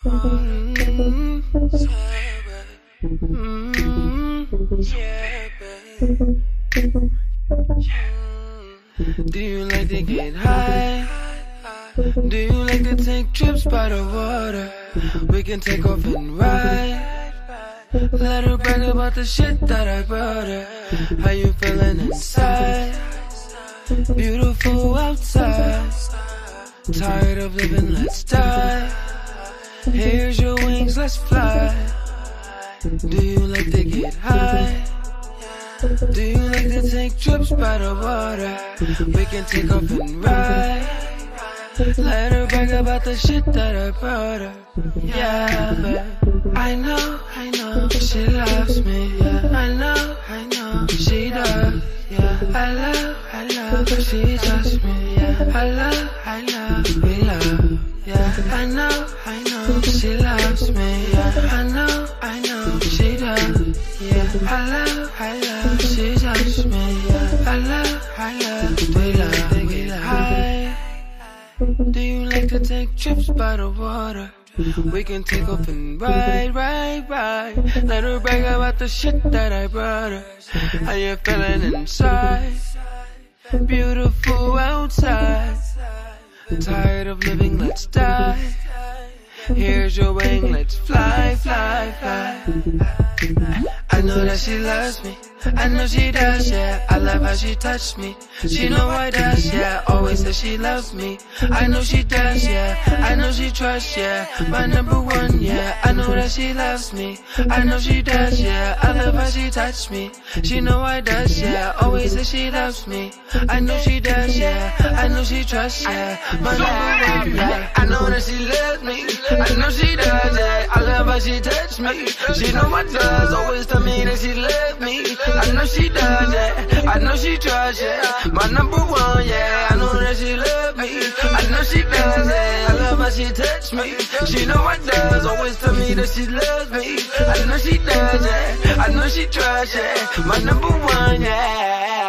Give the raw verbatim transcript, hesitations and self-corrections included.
Mm-hmm. Mm-hmm. Yeah, babe. Do you like to get high? Do you like to take trips by the water? We can take off and ride. Let her brag about the shit that I brought her. How you feeling inside? Beautiful outside. Tired of living, let's die. Here's your wings, let's fly. Do you like to get high? Do you like to take trips by the water? We can take off and ride. Let her brag about the shit that I brought her. Yeah, babe. I know, I know, she loves me. Yeah, I know, I know, she does. Yeah, I love, I love, she trusts me. Yeah, I love, I love, we love. Yeah, I know, I know, she loves me. Yeah, I know, I know, she does. Yeah, I love, I love, she trusts me. Yeah, I love, I love, we love, we love. Do you like to take trips by the water? We can take off and ride, ride, ride. Let her brag about the shit that I brought her. How you feeling inside? Beautiful outside. Tired of living, let's die. Here's your wing, let's fly, fly, fly. I know that she loves me, I know she does, yeah. I love how she touched me, she know I does, yeah. Always says she loves me, I know she does, yeah. I know she trusts, yeah. My number one, yeah. I know that she loves me, I know she does, yeah. I love how she touched me, she know I does, yeah. Always says she loves me, I know she does, yeah. I know she trusts, yeah. My number one, yeah. I know that she loves me, I know she does, yeah. I love how she touched me, she know I does. Always tell me that she loves me, I know she does, yeah. I know she trusts, yeah. My number one, yeah. I know that she loves me, I know she does, yeah. I love how she touched me, she know I does. Always tell me that she loves me, I know she does, yeah. I know she trusts, yeah. My number one, yeah.